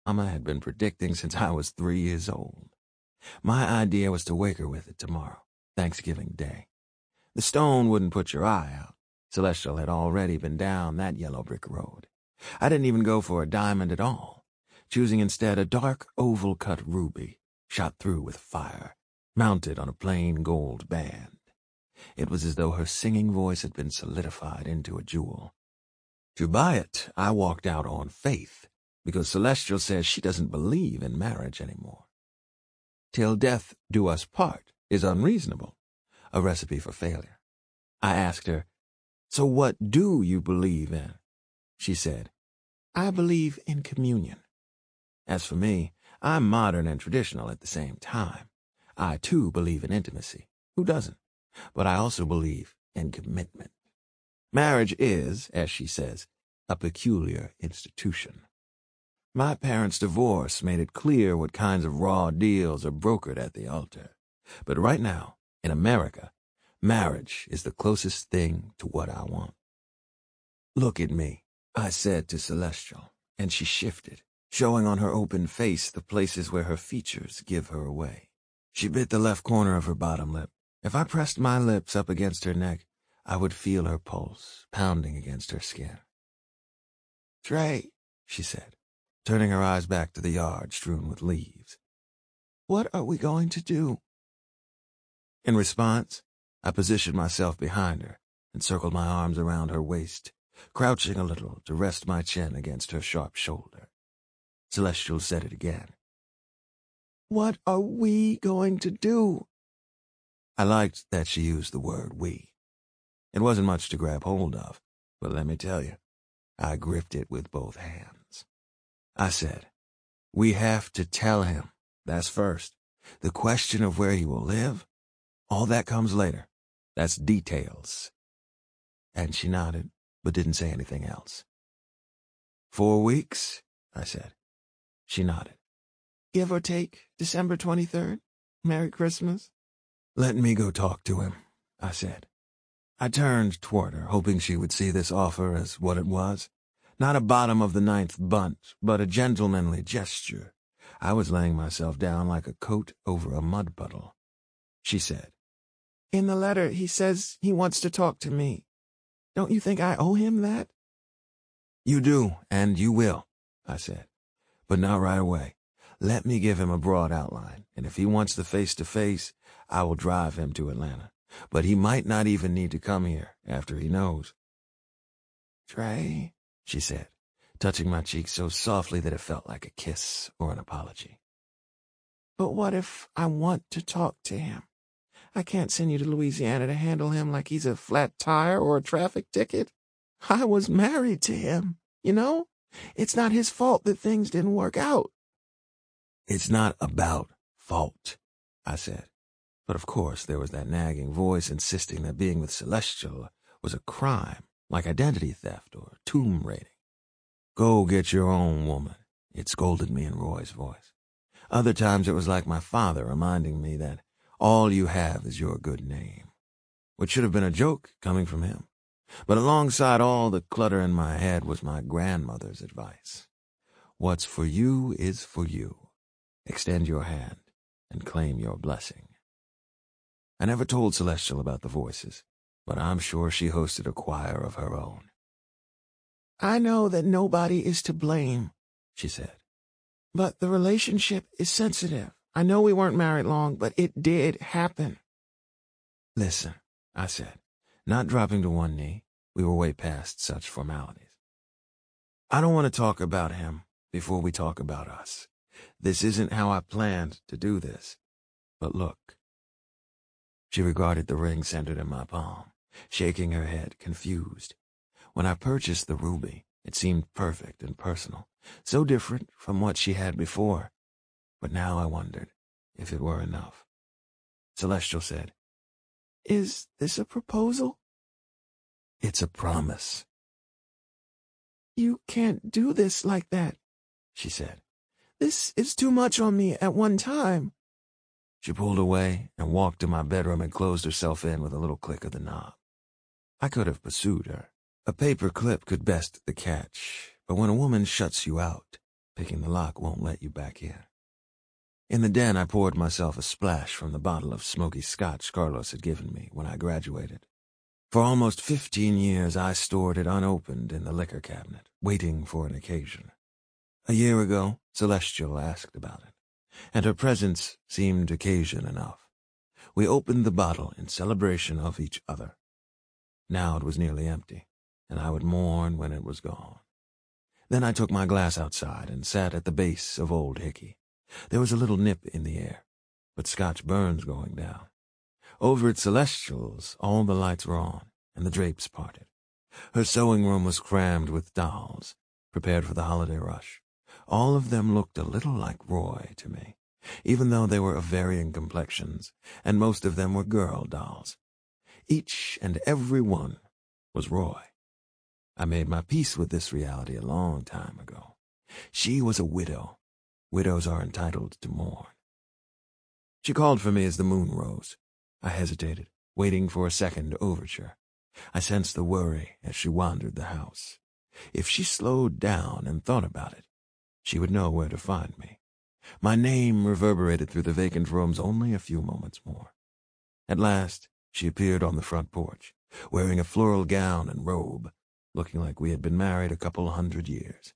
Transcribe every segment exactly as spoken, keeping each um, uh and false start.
Mama had been predicting since I was three years old. My idea was to wake her with it tomorrow, Thanksgiving Day. The stone wouldn't put your eye out. Celestial had already been down that yellow brick road. I didn't even go for a diamond at all, choosing instead a dark oval-cut ruby, shot through with fire, mounted on a plain gold band. It was as though her singing voice had been solidified into a jewel. To buy it, I walked out on faith, because Celestial says she doesn't believe in marriage anymore. Till death do us part is unreasonable, a recipe for failure. I asked her, "So what do you believe in?" She said, "I believe in communion." As for me, I'm modern and traditional at the same time. I, too, believe in intimacy. Who doesn't? But I also believe in commitment. Marriage is, as she says, a peculiar institution. My parents' divorce made it clear what kinds of raw deals are brokered at the altar. But right now, in America, marriage is the closest thing to what I want. "Look at me," I said to Celestial, and she shifted, showing on her open face the places where her features give her away. She bit the left corner of her bottom lip. If I pressed my lips up against her neck, I would feel her pulse pounding against her skin. "Trey," she said, turning her eyes back to the yard strewn with leaves, "what are we going to do?" In response, I positioned myself behind her and circled my arms around her waist, crouching a little to rest my chin against her sharp shoulder. Celestial said it again. "What are we going to do?" I liked that she used the word we. It wasn't much to grab hold of, but let me tell you, I gripped it with both hands. I said, "We have to tell him. That's first. The question of where he will live, all that comes later. That's details." And she nodded, but didn't say anything else. "Four weeks," I said. She nodded. "Give or take December twenty-third. Merry Christmas." "Let me go talk to him," I said. I turned toward her, hoping she would see this offer as what it was. Not a bottom-of-the-ninth bunt, but a gentlemanly gesture. I was laying myself down like a coat over a mud puddle. She said, "In the letter, he says he wants to talk to me. Don't you think I owe him that?" "You do, and you will," I said. "But not right away. Let me give him a broad outline, and if he wants the face-to-face, I will drive him to Atlanta. But he might not even need to come here after he knows." "Trey," she said, touching my cheek so softly that it felt like a kiss or an apology. "But what if I want to talk to him? I can't send you to Louisiana to handle him like he's a flat tire or a traffic ticket. I was married to him, you know? It's not his fault that things didn't work out." "It's not about fault," I said. But of course there was that nagging voice insisting that being with Celestial was a crime, like identity theft or tomb raiding. "Go get your own woman," it scolded me in Roy's voice. Other times it was like my father reminding me that all you have is your good name, which should have been a joke coming from him. But alongside all the clutter in my head was my grandmother's advice. What's for you is for you. Extend your hand and claim your blessing. I never told Celestial about the voices, but I'm sure she hosted a choir of her own. "I know that nobody is to blame," she said. "But the relationship is sensitive. I know we weren't married long, but it did happen." "Listen," I said, not dropping to one knee. We were way past such formalities. "I don't want to talk about him before we talk about us. This isn't how I planned to do this. But look." She regarded the ring centered in my palm, shaking her head, confused. When I purchased the ruby, it seemed perfect and personal, so different from what she had before. But now I wondered if it were enough. Celestial said, "Is this a proposal?" "It's a promise." "You can't do this like that," she said. "This is too much on me at one time." She pulled away and walked to my bedroom and closed herself in with a little click of the knob. I could have pursued her. A paper clip could best the catch, but when a woman shuts you out, Picking the lock won't let you back here. In the den, I poured myself a splash from the bottle of smoky scotch Carlos had given me when I graduated. For almost fifteen years, I stored it unopened in the liquor cabinet, waiting for an occasion. A year ago, Celestial asked about it, and her presence seemed occasion enough. We opened the bottle in celebration of each other. Now it was nearly empty, and I would mourn when it was gone. Then I took my glass outside and sat at the base of Old Hickey. There was a little nip in the air, but Scotch burns going down. Over at Celestial's, all the lights were on, and the drapes parted. Her sewing room was crammed with dolls, prepared for the holiday rush. All of them looked a little like Roy to me, even though they were of varying complexions, and most of them were girl dolls. Each and every one was Roy. I made my peace with this reality a long time ago. She was a widow. Widows are entitled to mourn. She called for me as the moon rose. I hesitated, waiting for a second overture. I sensed the worry as she wandered the house. If she slowed down and thought about it, she would know where to find me. My name reverberated through the vacant rooms only a few moments more. At last, she appeared on the front porch, wearing a floral gown and robe, looking like we had been married a couple hundred years.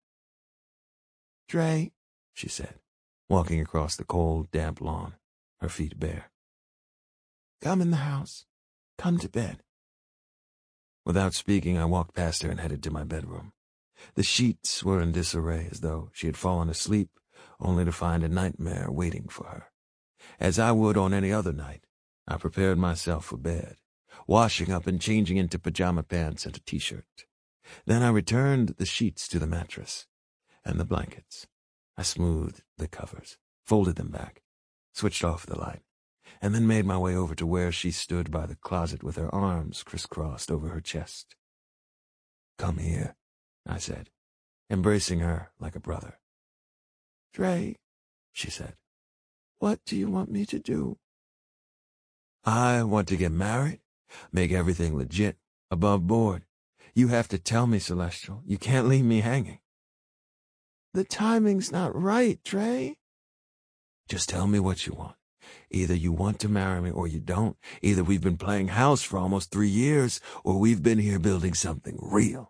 "Dre," she said, walking across the cold, damp lawn, her feet bare. "Come in the house. Come to bed." Without speaking, I walked past her and headed to my bedroom. The sheets were in disarray, as though she had fallen asleep, only to find a nightmare waiting for her. As I would on any other night, I prepared myself for bed, washing up and changing into pajama pants and a t-shirt. Then I returned the sheets to the mattress and the blankets. I smoothed the covers, folded them back, switched off the light, and then made my way over to where she stood by the closet with her arms crisscrossed over her chest. "Come here," I said, embracing her like a brother. "Dre," she said, "what do you want me to do?" "I want to get married, make everything legit, above board. You have to tell me, Celestial. You can't leave me hanging." "The timing's not right, Dre." "Just tell me what you want. Either you want to marry me or you don't. Either we've been playing house for almost three years or we've been here building something real."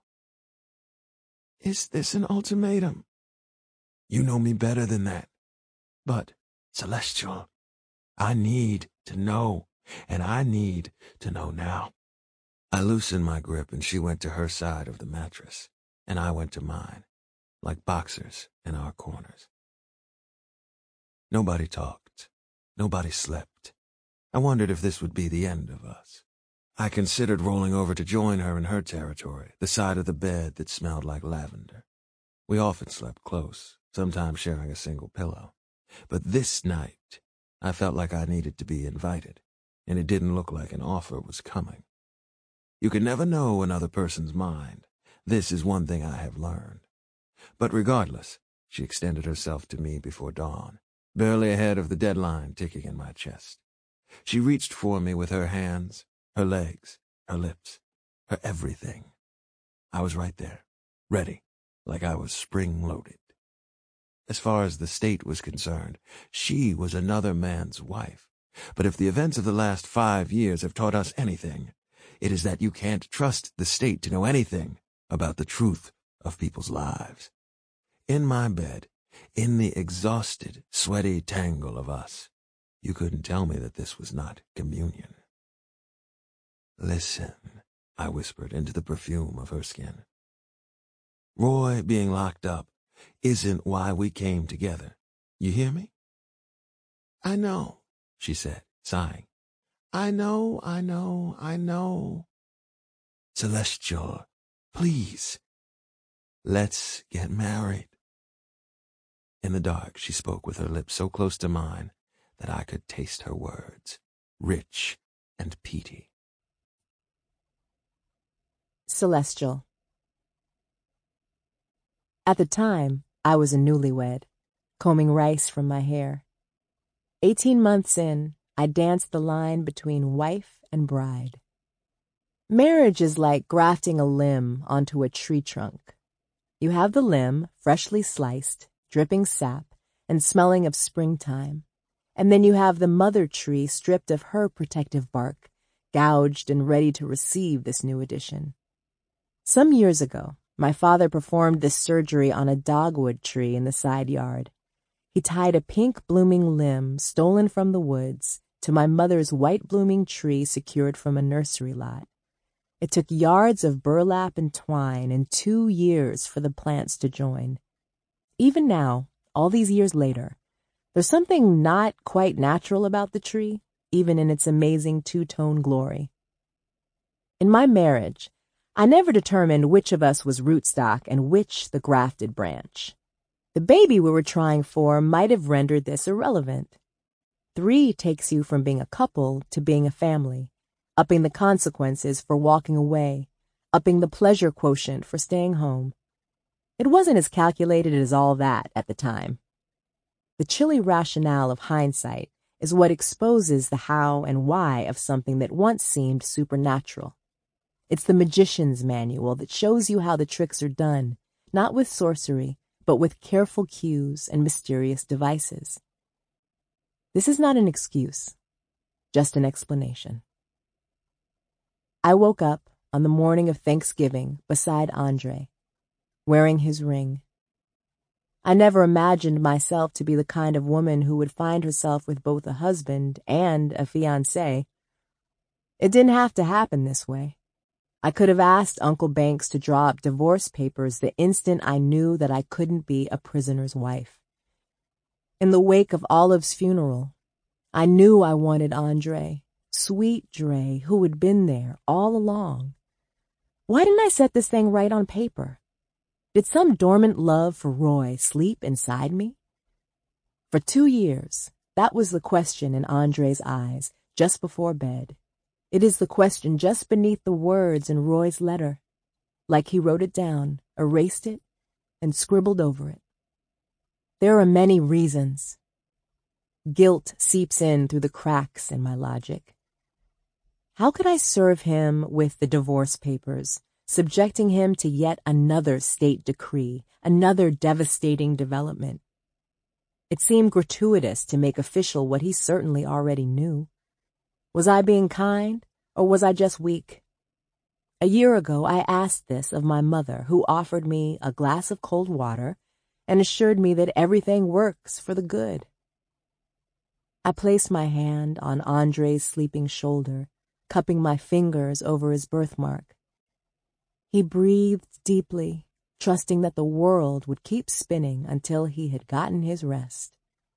"Is this an ultimatum?" "You know me better than that. But, Celestial, I need to know, and I need to know now." I loosened my grip and she went to her side of the mattress, and I went to mine, like boxers in our corners. Nobody talked. Nobody slept. I wondered if this would be the end of us. I considered rolling over to join her in her territory, the side of the bed that smelled like lavender. We often slept close, sometimes sharing a single pillow. But this night, I felt like I needed to be invited, and it didn't look like an offer was coming. You can never know another person's mind. This is one thing I have learned. But regardless, she extended herself to me before dawn, barely ahead of the deadline ticking in my chest. She reached for me with her hands, her legs, her lips, her everything. I was right there, ready, like I was spring-loaded. As far as the state was concerned, she was another man's wife. But if the events of the last five years have taught us anything, it is that you can't trust the state to know anything about the truth of people's lives. In my bed, in the exhausted, sweaty tangle of us, you couldn't tell me that this was not communion. "Listen," I whispered into the perfume of her skin. "Roy being locked up isn't why we came together. You hear me?" "I know," she said, sighing. "I know, I know, I know." "Celestial, please, let's get married." In the dark, she spoke with her lips so close to mine that I could taste her words, rich and peaty. Celestial. At the time, I was a newlywed, combing rice from my hair. Eighteen months in, I danced the line between wife and bride. Marriage is like grafting a limb onto a tree trunk. You have the limb freshly sliced dripping sap and smelling of springtime. And then you have the mother tree stripped of her protective bark, gouged and ready to receive this new addition. Some years ago, my father performed this surgery on a dogwood tree in the side yard. He tied a pink blooming limb stolen from the woods to my mother's white blooming tree secured from a nursery lot. It took yards of burlap and twine and two years for the plants to join. Even now, all these years later, there's something not quite natural about the tree, even in its amazing two-tone glory. In my marriage, I never determined which of us was rootstock and which the grafted branch. The baby we were trying for might have rendered this irrelevant. Three takes you from being a couple to being a family, upping the consequences for walking away, upping the pleasure quotient for staying home. It wasn't as calculated as all that at the time. The chilly rationale of hindsight is what exposes the how and why of something that once seemed supernatural. It's the magician's manual that shows you how the tricks are done, not with sorcery, but with careful cues and mysterious devices. This is not an excuse, just an explanation. I woke up on the morning of Thanksgiving beside Andre, wearing his ring. I never imagined myself to be the kind of woman who would find herself with both a husband and a fiancé. It didn't have to happen this way. I could have asked Uncle Banks to draw up divorce papers the instant I knew that I couldn't be a prisoner's wife. In the wake of Olive's funeral, I knew I wanted Andre, sweet Dre, who had been there all along. Why didn't I set this thing right on paper? Did some dormant love for Roy sleep inside me? For two years, that was the question in Andre's eyes just before bed. It is the question just beneath the words in Roy's letter, like he wrote it down, erased it, and scribbled over it. There are many reasons. Guilt seeps in through the cracks in my logic. How could I serve him with the divorce papers, subjecting him to yet another state decree, another devastating development? It seemed gratuitous to make official what he certainly already knew. Was I being kind, or was I just weak? A year ago, I asked this of my mother, who offered me a glass of cold water and assured me that everything works for the good. I placed my hand on Andre's sleeping shoulder, cupping my fingers over his birthmark. He breathed deeply, trusting that the world would keep spinning until he had gotten his rest.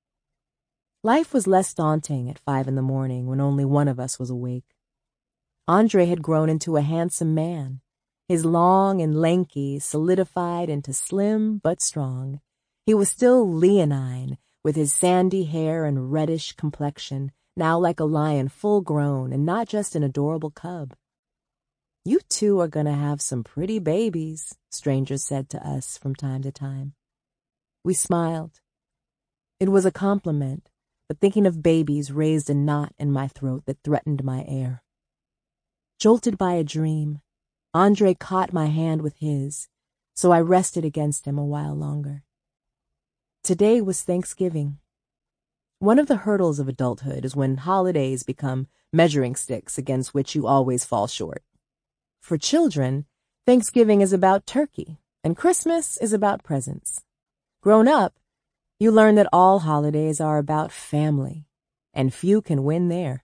Life was less daunting at five in the morning when only one of us was awake. Andre had grown into a handsome man, his long and lanky solidified into slim but strong. He was still leonine, with his sandy hair and reddish complexion, now like a lion full grown and not just an adorable cub. "You two are going to have some pretty babies," strangers said to us from time to time. We smiled. It was a compliment, but thinking of babies raised a knot in my throat that threatened my air. Jolted by a dream, Andre caught my hand with his, so I rested against him a while longer. Today was Thanksgiving. One of the hurdles of adulthood is when holidays become measuring sticks against which you always fall short. For children, Thanksgiving is about turkey, and Christmas is about presents. Grown up, you learn that all holidays are about family, and few can win there.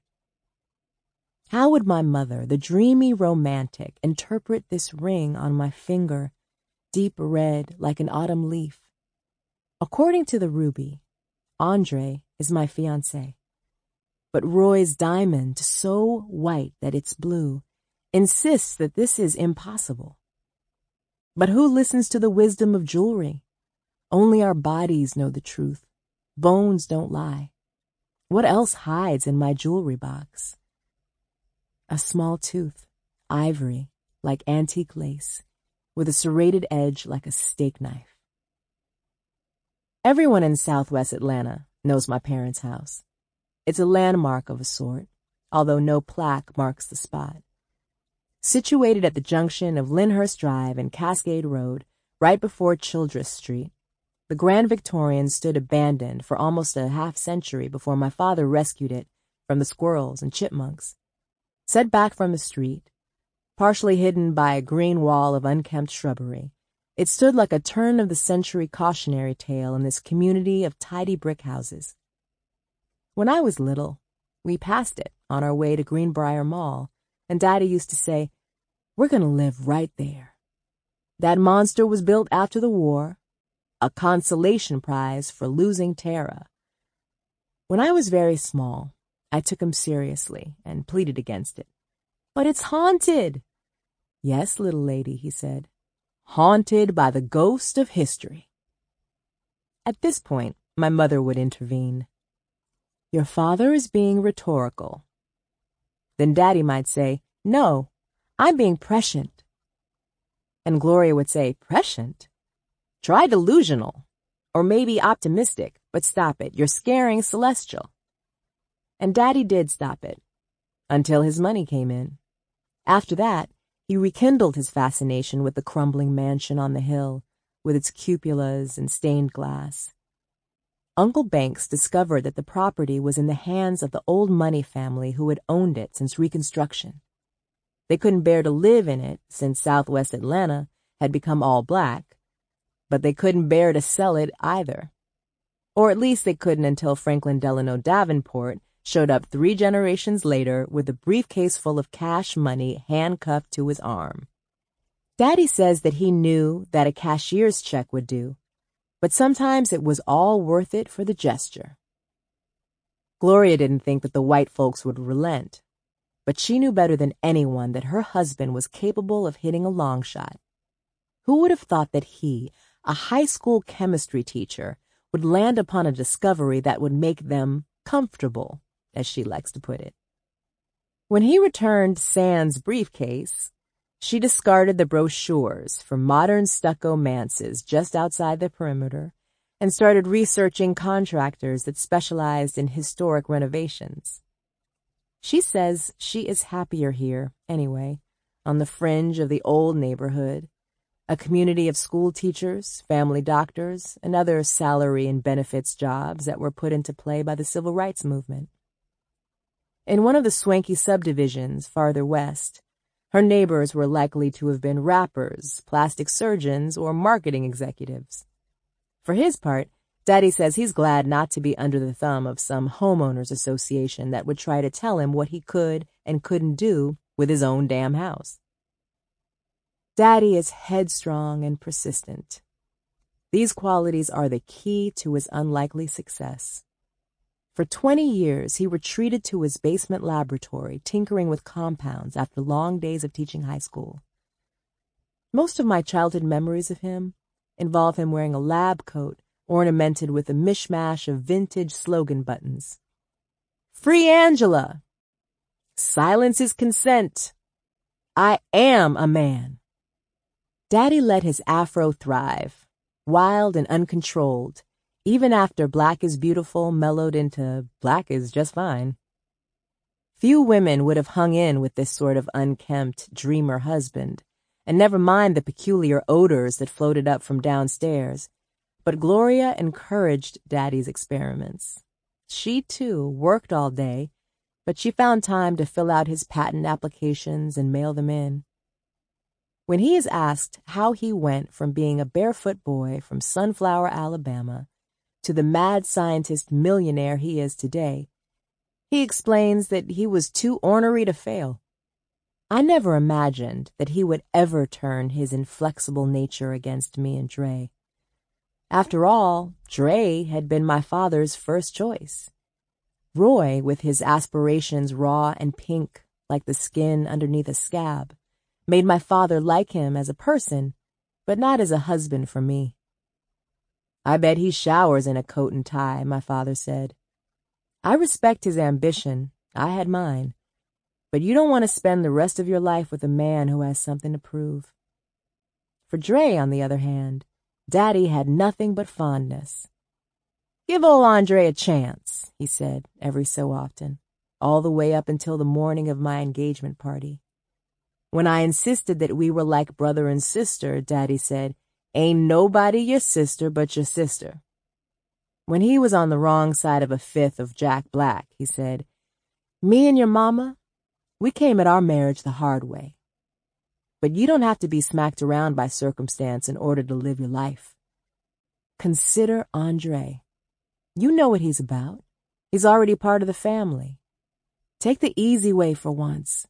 How would my mother, the dreamy romantic, interpret this ring on my finger, deep red like an autumn leaf? According to the ruby, Andre is my fiancé. But Roy's diamond, so white that it's blue, insists that this is impossible. But who listens to the wisdom of jewelry? Only our bodies know the truth. Bones don't lie. What else hides in my jewelry box? A small tooth, ivory, like antique lace, with a serrated edge like a steak knife. Everyone in Southwest Atlanta knows my parents' house. It's a landmark of a sort, although no plaque marks the spot. Situated at the junction of Lyndhurst Drive and Cascade Road, right before Childress Street, The Grand Victorian stood abandoned for almost a half century before my father rescued it from the squirrels and chipmunks. Set back from the street, partially hidden by a green wall of unkempt shrubbery, it stood like a turn-of-the-century cautionary tale in this community of tidy brick houses. When I was little, we passed it on our way to Greenbrier Mall, and Daddy used to say, "We're going to live right there. That monster was built after the war, a consolation prize for losing Tara." When I was very small, I took him seriously and pleaded against it. "But it's haunted." "Yes, little lady," he said, "haunted by the ghost of history." At this point, my mother would intervene. "Your father is being rhetorical." Then Daddy might say, "No, I'm being prescient." And Gloria would say, "Prescient? Try delusional, or maybe optimistic, but stop it. You're scaring Celestial." And Daddy did stop it, until his money came in. After that, he rekindled his fascination with the crumbling mansion on the hill, with its cupolas and stained glass. Uncle Banks discovered that the property was in the hands of the old money family who had owned it since Reconstruction. They couldn't bear to live in it since Southwest Atlanta had become all black, but they couldn't bear to sell it either. Or at least they couldn't until Franklin Delano Davenport showed up three generations later with a briefcase full of cash money handcuffed to his arm. Daddy says that he knew that a cashier's check would do, but sometimes it was all worth it for the gesture. Gloria didn't think that the white folks would relent, but she knew better than anyone that her husband was capable of hitting a long shot. Who would have thought that he, a high school chemistry teacher, would land upon a discovery that would make them comfortable, as she likes to put it? When he returned Sans' briefcase, she discarded the brochures for modern stucco manses just outside the perimeter and started researching contractors that specialized in historic renovations. She says she is happier here, anyway, on the fringe of the old neighborhood, a community of school teachers, family doctors, and other salary and benefits jobs that were put into play by the civil rights movement. In one of the swanky subdivisions farther west, her neighbors were likely to have been rappers, plastic surgeons, or marketing executives. For his part, Daddy says he's glad not to be under the thumb of some homeowners association that would try to tell him what he could and couldn't do with his own damn house. Daddy is headstrong and persistent. These qualities are the key to his unlikely success. For twenty years, he retreated to his basement laboratory, tinkering with compounds after long days of teaching high school. Most of my childhood memories of him involve him wearing a lab coat ornamented with a mishmash of vintage slogan buttons. "Free Angela!" "Silence is consent!" "I am a man!" Daddy let his afro thrive, wild and uncontrolled, even after Black is Beautiful mellowed into Black is just fine. Few women would have hung in with this sort of unkempt dreamer husband, and never mind the peculiar odors that floated up from downstairs, but Gloria encouraged Daddy's experiments. She, too, worked all day, but she found time to fill out his patent applications and mail them in. When he is asked how he went from being a barefoot boy from Sunflower, Alabama, to the mad scientist millionaire he is today, he explains that he was too ornery to fail. "I never imagined that he would ever turn his inflexible nature against me and Dre. After all, Dre had been my father's first choice. Roy, with his aspirations raw and pink like the skin underneath a scab, made my father like him as a person, but not as a husband for me. I bet he showers in a coat and tie," my father said. "I respect his ambition. I had mine. But you don't want to spend the rest of your life with a man who has something to prove." For Dre, on the other hand, Daddy had nothing but fondness. "Give old Andre a chance," he said every so often, all the way up until the morning of my engagement party. When I insisted that we were like brother and sister, Daddy said, Ain't nobody your sister but your sister. When he was on the wrong side of a fifth of Jack Black, he said, me and your mama, we came at our marriage the hard way. But you don't have to be smacked around by circumstance in order to live your life. Consider Andre. You know what he's about. He's already part of the family. Take the easy way for once.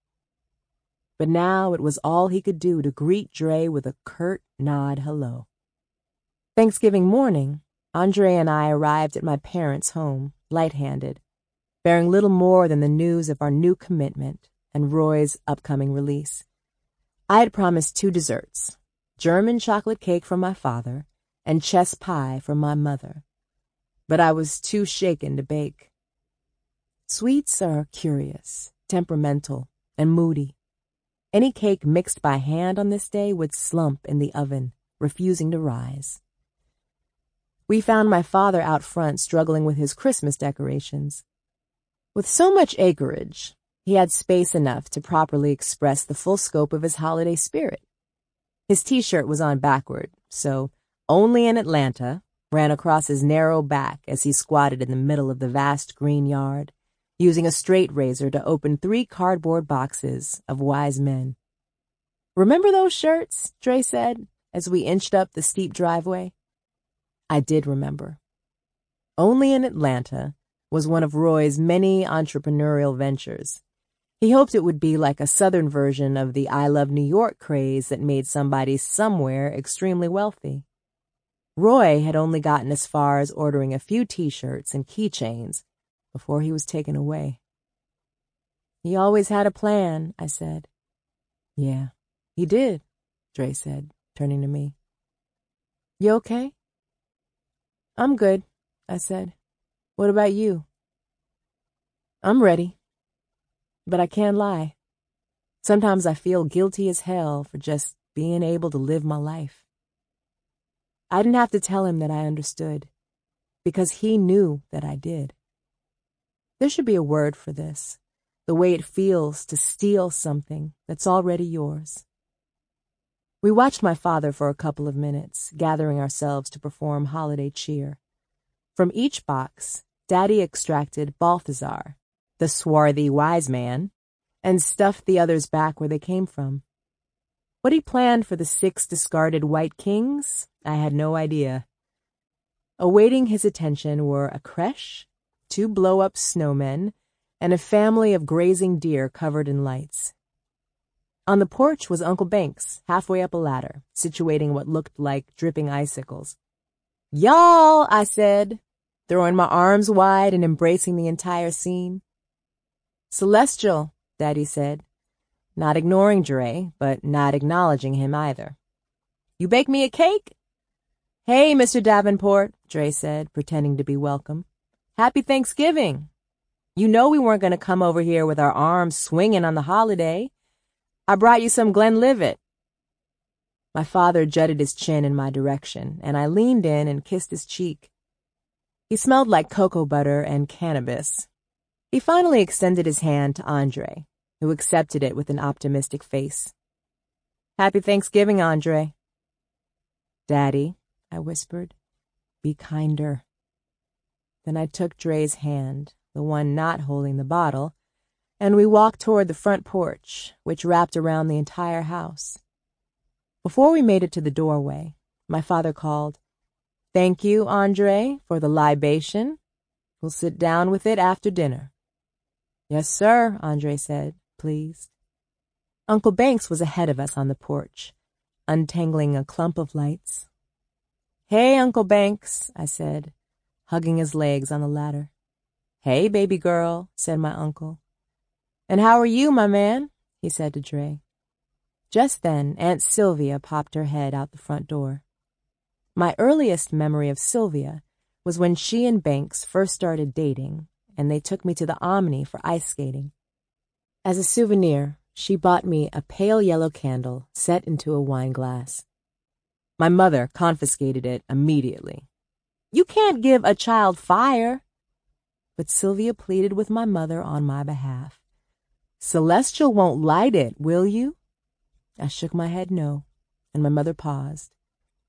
But now it was all he could do to greet Dre with a curt nod hello. Thanksgiving morning, Andre and I arrived at my parents' home, light-handed, bearing little more than the news of our new commitment and Roy's upcoming release. I had promised two desserts, German chocolate cake from my father and chess pie from my mother, but I was too shaken to bake. Sweets are curious, temperamental, and moody. Any cake mixed by hand on this day would slump in the oven, refusing to rise. We found my father out front struggling with his Christmas decorations. With so much acreage, he had space enough to properly express the full scope of his holiday spirit. His t-shirt was on backward, so "Only in Atlanta" ran across his narrow back as he squatted in the middle of the vast green yard, using a straight razor to open three cardboard boxes of wise men. "Remember those shirts?" Dre said, as we inched up the steep driveway. I did remember. Only in Atlanta was one of Roy's many entrepreneurial ventures. He hoped it would be like a southern version of the I Love New York craze that made somebody somewhere extremely wealthy. Roy had only gotten as far as ordering a few t-shirts and keychains before he was taken away. "He always had a plan," I said. "Yeah, he did," Dre said, turning to me. "You okay?" "I'm good," I said. "What about you?" "I'm ready. But I can't lie. Sometimes I feel guilty as hell for just being able to live my life." I didn't have to tell him that I understood, because he knew that I did. There should be a word for this, the way it feels to steal something that's already yours. We watched my father for a couple of minutes, gathering ourselves to perform holiday cheer. From each box, Daddy extracted Balthazar, the swarthy wise man, and stuffed the others back where they came from. What he planned for the six discarded white kings, I had no idea. Awaiting his attention were a creche, two blow-up snowmen, and a family of grazing deer covered in lights. On the porch was Uncle Banks, halfway up a ladder, situating what looked like dripping icicles. "Y'all," I said, throwing my arms wide and embracing the entire scene. "Celestial," Daddy said, not ignoring Dre, but not acknowledging him either. "You bake me a cake?" "Hey, Mister Davenport," Dre said, pretending to be welcome. "Happy Thanksgiving. You know we weren't going to come over here with our arms swinging on the holiday. I brought you some Glenlivet." My father jutted his chin in my direction, and I leaned in and kissed his cheek. He smelled like cocoa butter and cannabis. He finally extended his hand to Andre, who accepted it with an optimistic face. "Happy Thanksgiving, Andre." "Daddy," I whispered, "be kinder." Then I took Dre's hand, the one not holding the bottle, and we walked toward the front porch, which wrapped around the entire house. Before we made it to the doorway, my father called, "Thank you, Andre, for the libation. We'll sit down with it after dinner." "Yes, sir," Andre said, pleased. Uncle Banks was ahead of us on the porch, untangling a clump of lights. "Hey, Uncle Banks," I said, hugging his legs on the ladder. "Hey, baby girl," said my uncle. "And how are you, my man?" he said to Dre. Just then, Aunt Sylvia popped her head out the front door. My earliest memory of Sylvia was when she and Banks first started dating, and they took me to the Omni for ice skating. As a souvenir, she bought me a pale yellow candle set into a wine glass. My mother confiscated it immediately. "You can't give a child fire." But Sylvia pleaded with my mother on my behalf. "Celestial won't light it, will you?" I shook my head no, and my mother paused.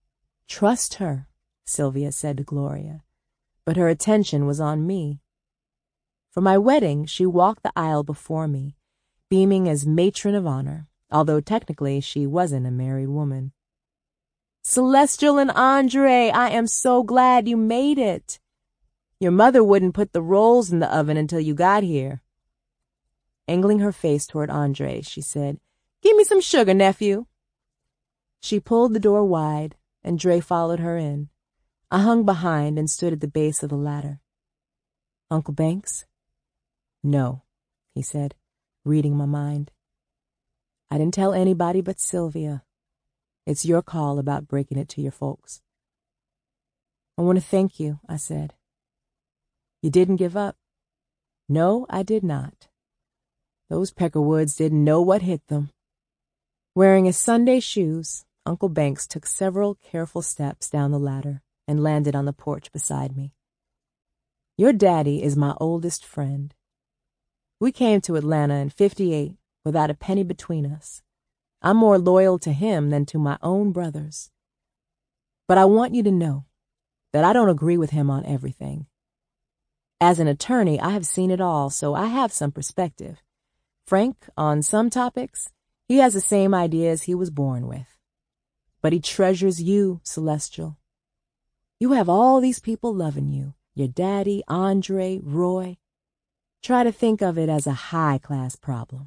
Trust her, Sylvia said to Gloria, but her attention was on me. For my wedding, she walked the aisle before me, beaming as matron of honor, although technically she wasn't a married woman. Celestial and Andre, I am so glad you made it. Your mother wouldn't put the rolls in the oven until you got here. Angling her face toward Andre, she said, Give me some sugar, nephew. She pulled the door wide, and Dre followed her in. I hung behind and stood at the base of the ladder. Uncle Banks? No, he said, reading my mind. I didn't tell anybody but Sylvia. It's your call about breaking it to your folks. I want to thank you, I said. You didn't give up. No, I did not. Those Peckerwoods didn't know what hit them. Wearing his Sunday shoes, Uncle Banks took several careful steps down the ladder and landed on the porch beside me. Your daddy is my oldest friend. We came to Atlanta in fifty-eight without a penny between us. I'm more loyal to him than to my own brothers. But I want you to know that I don't agree with him on everything. As an attorney, I have seen it all, so I have some perspective. Frank, on some topics, he has the same ideas he was born with. But he treasures you, Celestial. You have all these people loving you, your daddy, Andre, Roy. Try to think of it as a high-class problem.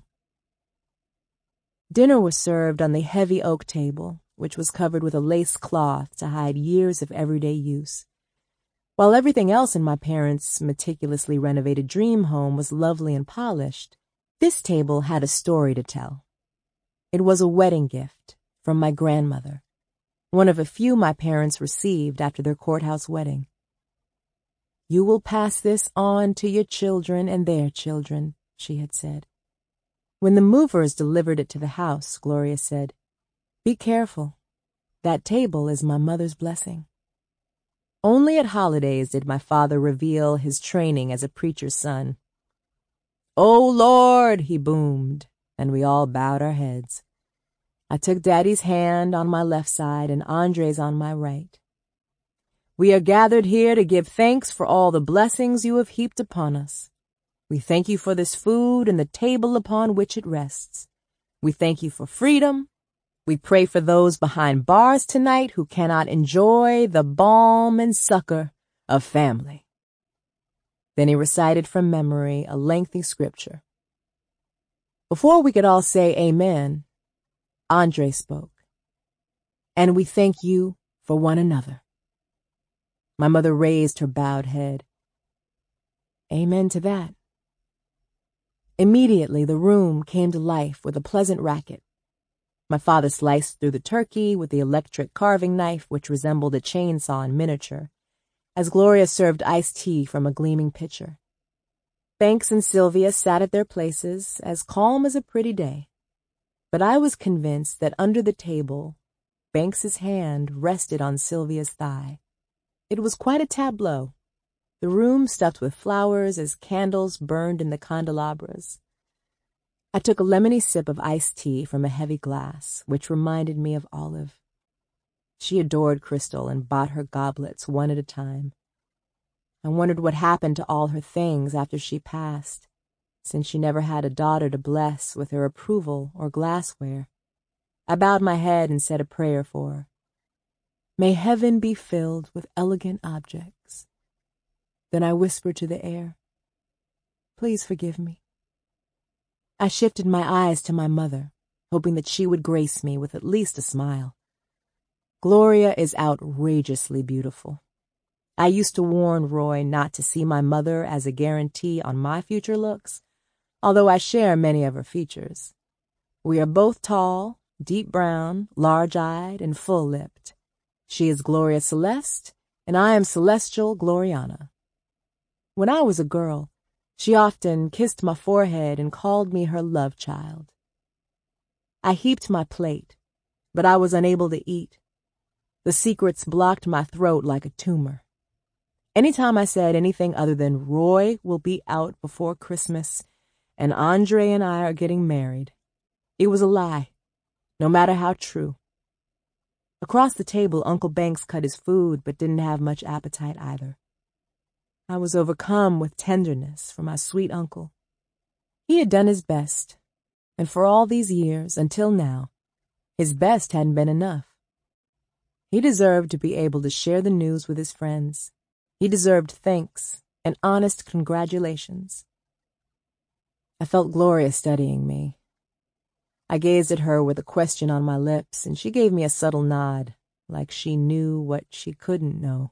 Dinner was served on the heavy oak table, which was covered with a lace cloth to hide years of everyday use. While everything else in my parents' meticulously renovated dream home was lovely and polished, this table had a story to tell. It was a wedding gift from my grandmother, one of a few my parents received after their courthouse wedding. You will pass this on to your children and their children, she had said. When the movers delivered it to the house, Gloria said, Be careful. That table is my mother's blessing. Only at holidays did my father reveal his training as a preacher's son. Oh, Lord, he boomed, and we all bowed our heads. I took Daddy's hand on my left side and Andre's on my right. We are gathered here to give thanks for all the blessings you have heaped upon us. We thank you for this food and the table upon which it rests. We thank you for freedom. We pray for those behind bars tonight who cannot enjoy the balm and succor of family. Then he recited from memory a lengthy scripture. Before we could all say amen, Andre spoke. And we thank you for one another. My mother raised her bowed head. Amen to that. Immediately, the room came to life with a pleasant racket. My father sliced through the turkey with the electric carving knife which resembled a chainsaw in miniature, as Gloria served iced tea from a gleaming pitcher. Banks and Sylvia sat at their places, as calm as a pretty day. But I was convinced that under the table, Banks's hand rested on Sylvia's thigh. It was quite a tableau, the room stuffed with flowers as candles burned in the candelabras. I took a lemony sip of iced tea from a heavy glass, which reminded me of Olive. She adored Crystal and bought her goblets one at a time. I wondered what happened to all her things after she passed, since she never had a daughter to bless with her approval or glassware. I bowed my head and said a prayer for her. May heaven be filled with elegant objects. Then I whispered to the air, Please forgive me. I shifted my eyes to my mother, hoping that she would grace me with at least a smile. Gloria is outrageously beautiful. I used to warn Roy not to see my mother as a guarantee on my future looks, although I share many of her features. We are both tall, deep brown, large-eyed, and full-lipped. She is Gloria Celeste, and I am Celestial Gloriana. When I was a girl, she often kissed my forehead and called me her love child. I heaped my plate, but I was unable to eat. The secrets blocked my throat like a tumor. Anytime I said anything other than Roy will be out before Christmas and Andre and I are getting married, it was a lie, no matter how true. Across the table, Uncle Banks cut his food but didn't have much appetite either. I was overcome with tenderness for my sweet uncle. He had done his best, and for all these years, until now, his best hadn't been enough. He deserved to be able to share the news with his friends. He deserved thanks and honest congratulations. I felt Gloria studying me. I gazed at her with a question on my lips, and she gave me a subtle nod, like she knew what she couldn't know.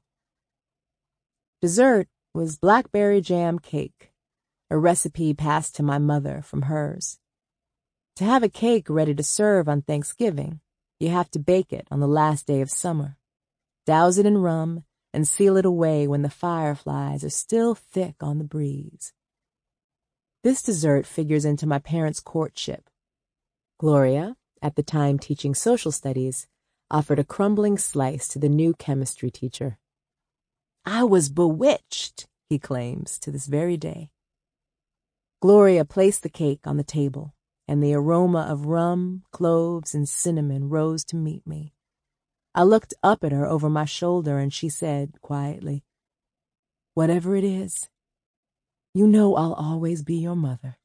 Dessert was blackberry jam cake, a recipe passed to my mother from hers. To have a cake ready to serve on Thanksgiving, you have to bake it on the last day of summer, douse it in rum, and seal it away when the fireflies are still thick on the breeze. This dessert figures into my parents' courtship. Gloria, at the time teaching social studies, offered a crumbling slice to the new chemistry teacher. I was bewitched, he claims, to this very day. Gloria placed the cake on the table, and the aroma of rum, cloves, and cinnamon rose to meet me. I looked up at her over my shoulder, and she said quietly, "Whatever it is, you know I'll always be your mother."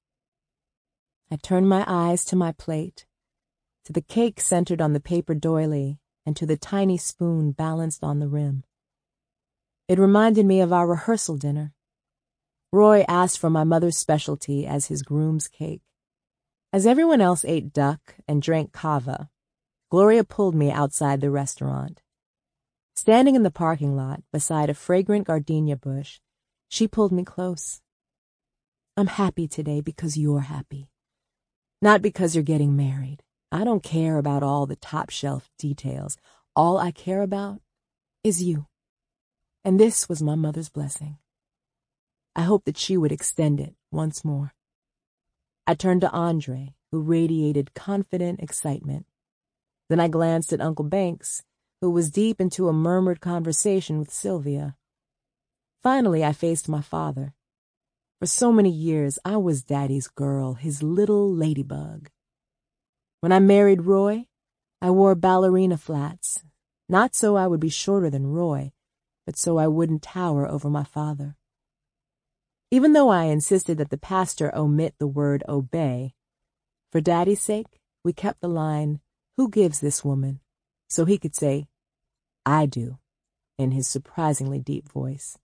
I turned my eyes to my plate, to the cake centered on the paper doily, and to the tiny spoon balanced on the rim. It reminded me of our rehearsal dinner. Roy asked for my mother's specialty as his groom's cake. As everyone else ate duck and drank kava, Gloria pulled me outside the restaurant. Standing in the parking lot beside a fragrant gardenia bush, she pulled me close. "I'm happy today because you're happy. Not because you're getting married. I don't care about all the top-shelf details. All I care about is you. And this was my mother's blessing. I hope that she would extend it once more." I turned to Andre, who radiated confident excitement. Then I glanced at Uncle Banks, who was deep into a murmured conversation with Sylvia. Finally, I faced my father. For so many years, I was Daddy's girl, his little ladybug. When I married Roy, I wore ballerina flats, not so I would be shorter than Roy, but so I wouldn't tower over my father. Even though I insisted that the pastor omit the word obey, for Daddy's sake, we kept the line, "Who gives this woman?" so he could say, "I do," in his surprisingly deep voice.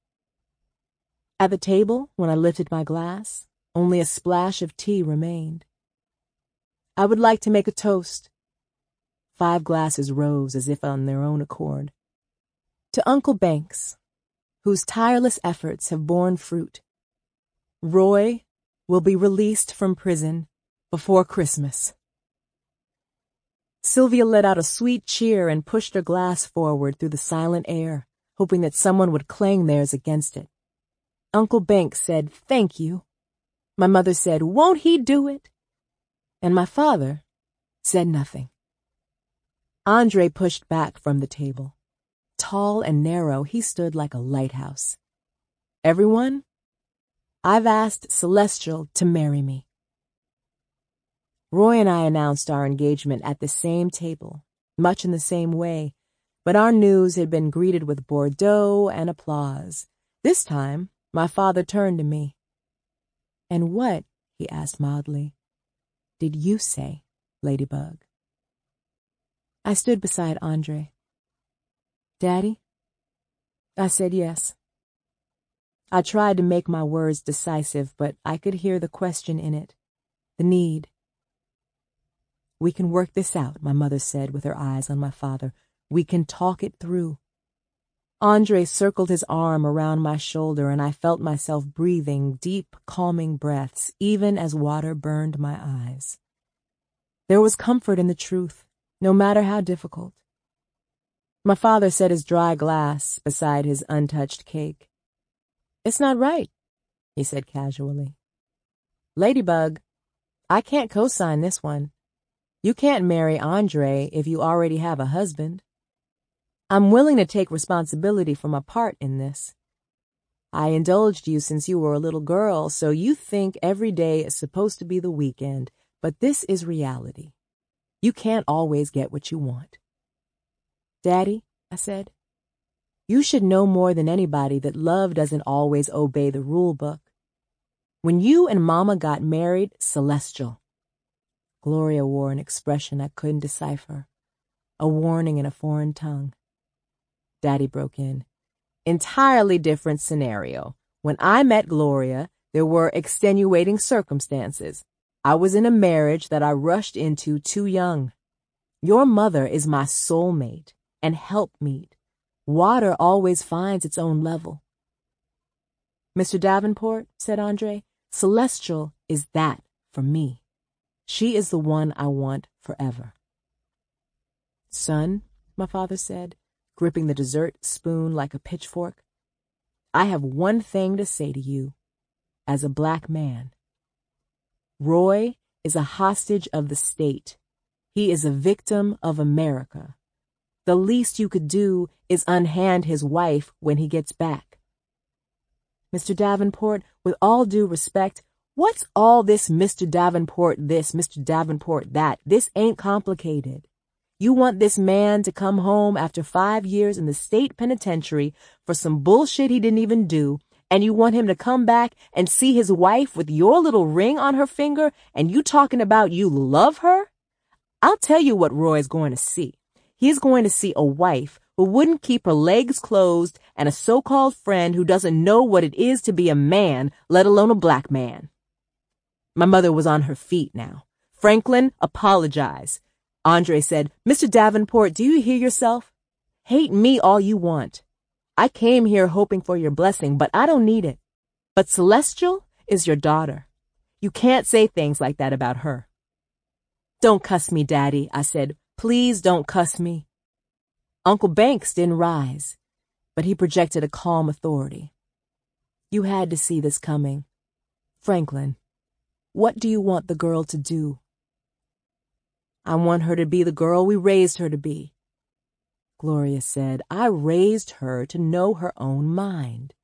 At the table, when I lifted my glass, only a splash of tea remained. "I would like to make a toast." Five glasses rose as if on their own accord. "To Uncle Banks, whose tireless efforts have borne fruit. Roy will be released from prison before Christmas." Sylvia let out a sweet cheer and pushed her glass forward through the silent air, hoping that someone would clang theirs against it. Uncle Banks said, "Thank you." My mother said, "Won't he do it?" And my father said nothing. Andre pushed back from the table. Tall and narrow, he stood like a lighthouse. "Everyone, I've asked Celestial to marry me." Roy and I announced our engagement at the same table, much in the same way, but our news had been greeted with Bordeaux and applause. This time, my father turned to me. "And what," he asked mildly, "did you say, Ladybug?" I stood beside Andre. "Daddy?" I said yes. I tried to make my words decisive, but I could hear the question in it, the need. "We can work this out," my mother said with her eyes on my father. "We can talk it through." Andre circled his arm around my shoulder, and I felt myself breathing deep, calming breaths, even as water burned my eyes. There was comfort in the truth, no matter how difficult. My father set his dry glass beside his untouched cake. "It's not right," he said casually. "Ladybug, I can't co-sign this one. You can't marry Andre if you already have a husband. I'm willing to take responsibility for my part in this. I indulged you since you were a little girl, so you think every day is supposed to be the weekend, but this is reality. You can't always get what you want." Daddy, I said, you should know more than anybody that love doesn't always obey the rule book. When you and Mama got married, celestial. Gloria wore an expression I couldn't decipher, a warning in a foreign tongue. Daddy broke in. Entirely different scenario. When I met Gloria, there were extenuating circumstances. I was in a marriage that I rushed into too young. Your mother is my soulmate and helpmeet. Water always finds its own level. Mister Davenport, said Andre, Celestial is that for me. She is the one I want forever. Son, my father said, gripping the dessert spoon like a pitchfork, I have one thing to say to you, as a black man. Roy is a hostage of the state. He is a victim of America. The least you could do is unhand his wife when he gets back. Mister Davenport, with all due respect, what's all this Mister Davenport this, Mister Davenport that? This ain't complicated. You want this man to come home after five years in the state penitentiary for some bullshit he didn't even do, and you want him to come back and see his wife with your little ring on her finger, and you talking about you love her? I'll tell you what Roy's going to see. He's going to see a wife who wouldn't keep her legs closed and a so-called friend who doesn't know what it is to be a man, let alone a black man. My mother was on her feet now. Franklin, apologize. Andre said, Mister Davenport, do you hear yourself? Hate me all you want. I came here hoping for your blessing, but I don't need it. But Celestial is your daughter. You can't say things like that about her. Don't cuss me, Daddy, I said. Please don't cuss me. Uncle Banks didn't rise, but he projected a calm authority. You had to see this coming. Franklin, what do you want the girl to do? I want her to be the girl we raised her to be. Gloria said, I raised her to know her own mind.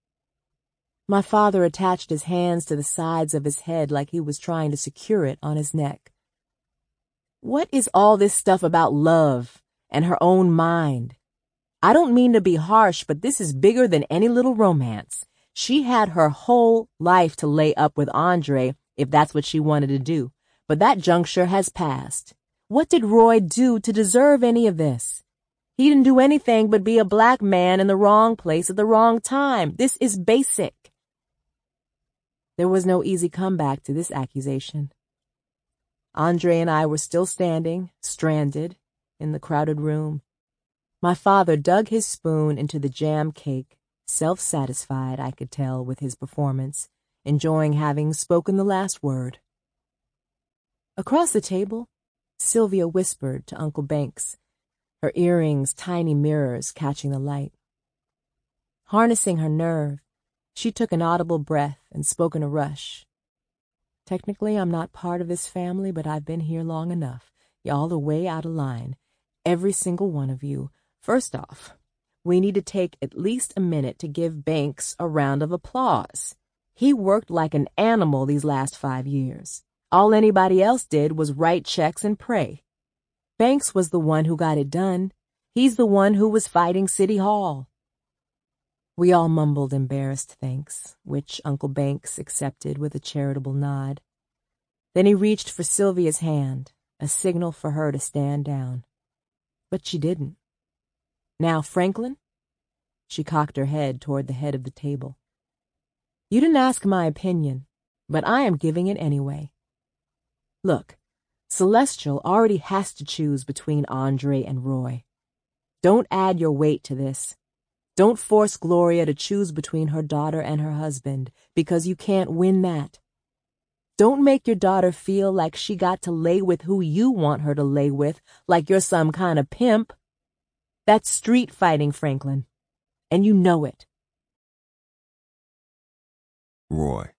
My father attached his hands to the sides of his head like he was trying to secure it on his neck. What is all this stuff about love and her own mind? I don't mean to be harsh, but this is bigger than any little romance. She had her whole life to lay up with Andre if that's what she wanted to do. But that juncture has passed. What did Roy do to deserve any of this? He didn't do anything but be a black man in the wrong place at the wrong time. This is basic. There was no easy comeback to this accusation. Andre and I were still standing, stranded, in the crowded room. My father dug his spoon into the jam cake, self-satisfied, I could tell, with his performance, enjoying having spoken the last word. Across the table, Sylvia whispered to Uncle Banks, her earrings tiny mirrors catching the light. Harnessing her nerve, she took an audible breath and spoke in a rush. Technically, I'm not part of this family, but I've been here long enough. Y'all are way out of line. Every single one of you. First off, we need to take at least a minute to give Banks a round of applause. He worked like an animal these last five years. All anybody else did was write checks and pray. Banks was the one who got it done. He's the one who was fighting City Hall. We all mumbled embarrassed thanks, which Uncle Banks accepted with a charitable nod. Then he reached for Sylvia's hand, a signal for her to stand down. But she didn't. Now, Franklin? She cocked her head toward the head of the table. You didn't ask my opinion, but I am giving it anyway. Look, Celestial already has to choose between Andre and Roy. Don't add your weight to this. Don't force Gloria to choose between her daughter and her husband, because you can't win that. Don't make your daughter feel like she got to lay with who you want her to lay with, like you're some kind of pimp. That's street fighting, Franklin, and you know it. Roy.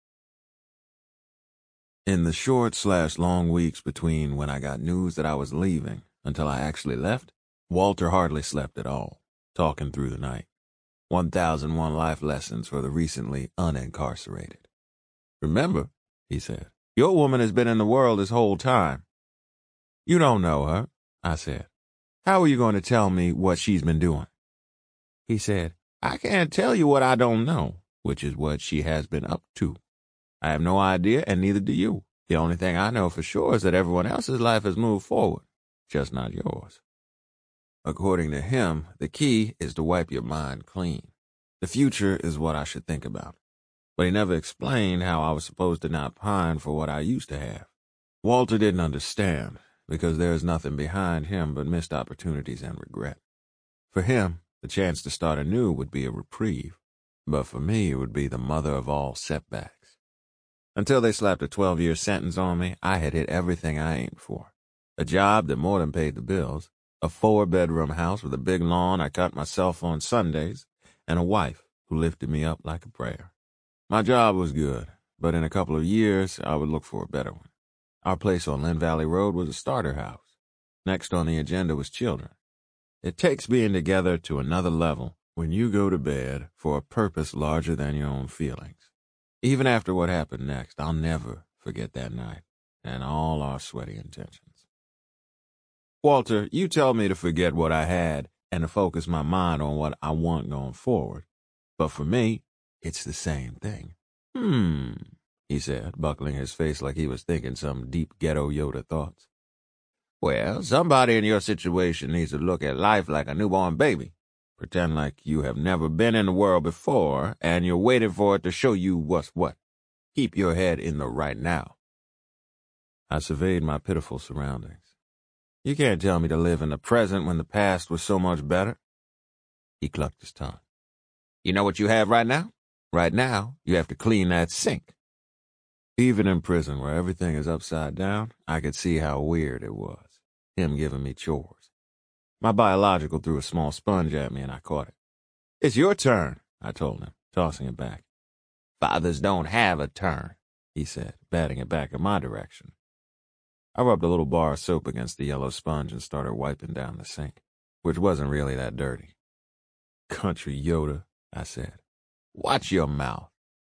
In the short slash long weeks between when I got news that I was leaving until I actually left, Walter hardly slept at all, talking through the night. one thousand one life lessons for the recently unincarcerated. Remember, he said, your woman has been in the world this whole time. You don't know her, I said. How are you going to tell me what she's been doing? He said, I can't tell you what I don't know, which is what she has been up to. I have no idea, and neither do you. The only thing I know for sure is that everyone else's life has moved forward, just not yours. According to him, the key is to wipe your mind clean. The future is what I should think about. But he never explained how I was supposed to not pine for what I used to have. Walter didn't understand, because there is nothing behind him but missed opportunities and regret. For him, the chance to start anew would be a reprieve, but for me it would be the mother of all setbacks. Until they slapped a twelve-year sentence on me, I had hit everything I aimed for. A job that more than paid the bills, a four-bedroom house with a big lawn I cut myself on Sundays, and a wife who lifted me up like a prayer. My job was good, but in a couple of years, I would look for a better one. Our place on Lynn Valley Road was a starter house. Next on the agenda was children. It takes being together to another level when you go to bed for a purpose larger than your own feelings. Even after what happened next, I'll never forget that night and all our sweaty intentions. Walter, you tell me to forget what I had and to focus my mind on what I want going forward. But for me, it's the same thing. Hmm, he said, buckling his face like he was thinking some deep ghetto Yoda thoughts. Well, somebody in your situation needs to look at life like a newborn baby. Pretend like you have never been in the world before and you're waiting for it to show you what's what. Keep your head in the right now. I surveyed my pitiful surroundings. You can't tell me to live in the present when the past was so much better. He clucked his tongue. You know what you have right now? Right now, you have to clean that sink. Even in prison, where everything is upside down, I could see how weird it was, him giving me chores. My biological threw a small sponge at me, and I caught it. It's your turn, I told him, tossing it back. Fathers don't have a turn, he said, batting it back in my direction. I rubbed a little bar of soap against the yellow sponge and started wiping down the sink, which wasn't really that dirty. Country Yoda, I said. Watch your mouth.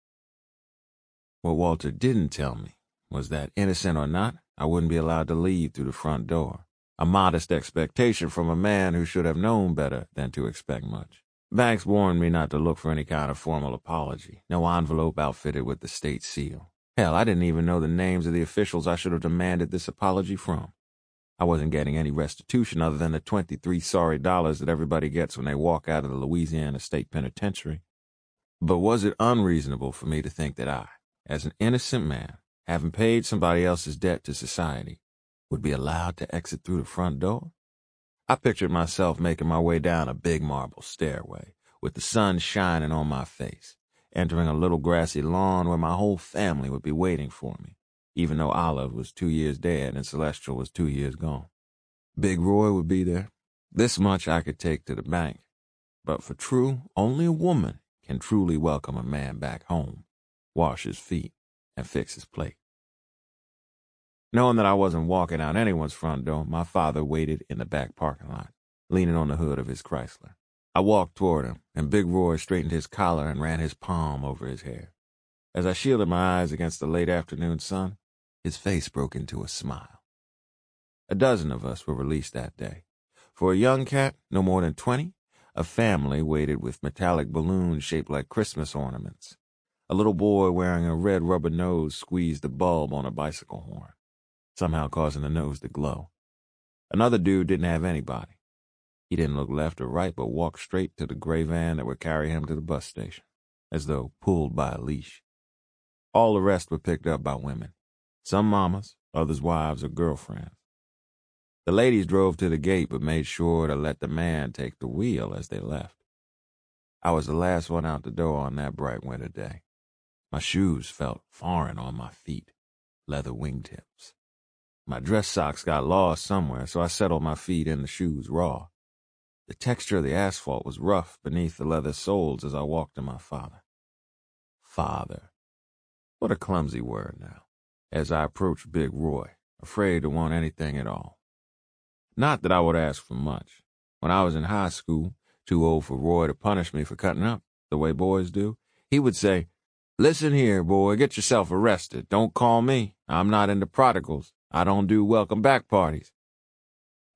What Walter didn't tell me was that, innocent or not, I wouldn't be allowed to leave through the front door, a modest expectation from a man who should have known better than to expect much. Banks warned me not to look for any kind of formal apology, no envelope outfitted with the state seal. Hell, I didn't even know the names of the officials I should have demanded this apology from. I wasn't getting any restitution other than the twenty-three sorry dollars that everybody gets when they walk out of the Louisiana State Penitentiary. But was it unreasonable for me to think that I, as an innocent man, having paid somebody else's debt to society, would be allowed to exit through the front door? I pictured myself making my way down a big marble stairway, with the sun shining on my face, entering a little grassy lawn where my whole family would be waiting for me, even though Olive was two years dead and Celestial was two years gone. Big Roy would be there. This much I could take to the bank. But for True, only a woman can truly welcome a man back home, wash his feet, and fix his plate. Knowing that I wasn't walking out anyone's front door, my father waited in the back parking lot, leaning on the hood of his Chrysler. I walked toward him, and Big Roy straightened his collar and ran his palm over his hair. As I shielded my eyes against the late afternoon sun, his face broke into a smile. A dozen of us were released that day. For a young cat, no more than twenty, a family waited with metallic balloons shaped like Christmas ornaments. A little boy wearing a red rubber nose squeezed the bulb on a bicycle horn, somehow causing the nose to glow. Another dude didn't have anybody. He didn't look left or right, but walked straight to the gray van that would carry him to the bus station, as though pulled by a leash. All the rest were picked up by women, some mamas, others wives or girlfriends. The ladies drove to the gate but made sure to let the man take the wheel as they left. I was the last one out the door on that bright winter day. My shoes felt foreign on my feet, leather wingtips. My dress socks got lost somewhere, so I settled my feet in the shoes raw. The texture of the asphalt was rough beneath the leather soles as I walked to my father. Father. What a clumsy word now, as I approached Big Roy, afraid to want anything at all. Not that I would ask for much. When I was in high school, too old for Roy to punish me for cutting up, the way boys do, he would say, "Listen here, boy, get yourself arrested. Don't call me. I'm not into prodigals. I don't do welcome back parties."